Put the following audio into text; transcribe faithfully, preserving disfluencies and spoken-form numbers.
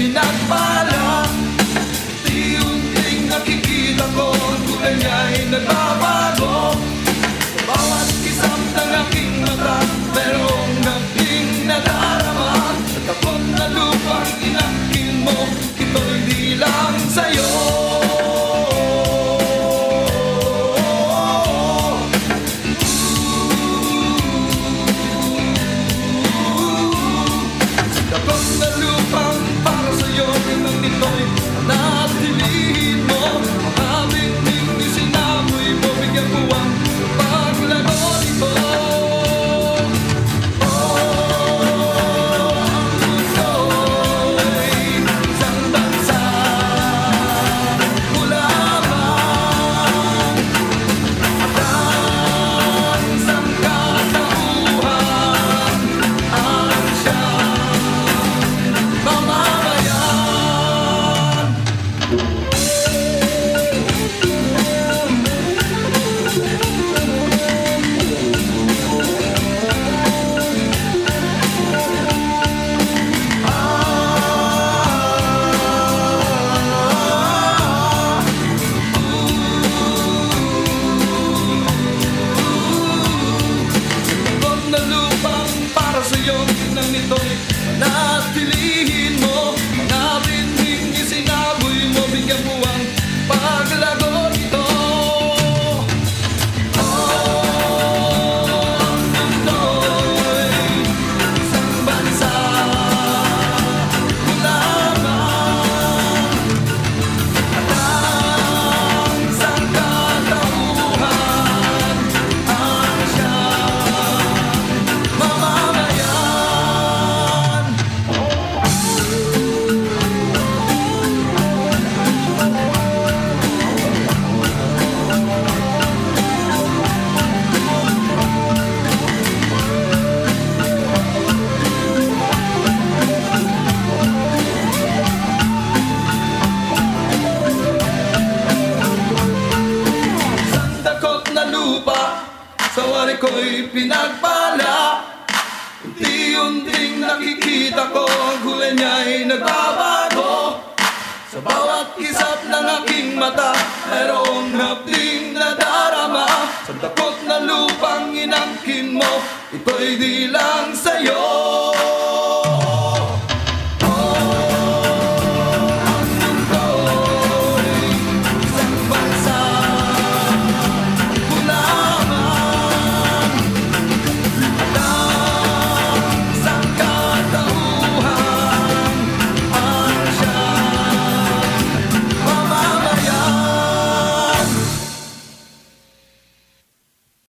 pinagpala. Unti-unting nakikita ko ang kulay niya'y nagbabago. Bawat kisap ng aking mata, merong naging nadarama. At ako't na lupang inangkin mo, ito'y di lang sa'yo. Ako't na lupang para sa'yo, inang nito'y natilihin mo. Aming ning sinamoy mo, bigyan mo ang paglago nito. Sa'yo, nang nito'y natilihin mo. Mga binding isinaboy mo, bigyan mo ang paglago nito. Oh, ang mundo'y isang bansa mo lamang. At ang sangkatauhan ang siyang mamamayan. Sa wari ko'y pinagpala. Unti-unting nakikita ko ang kulay niya'y nagbabago. Sa bawat kisap ng aking mata, mayroong hapding nadarama. Sa dakot na lupang inangkin mo, ito'y di lang sa'yo.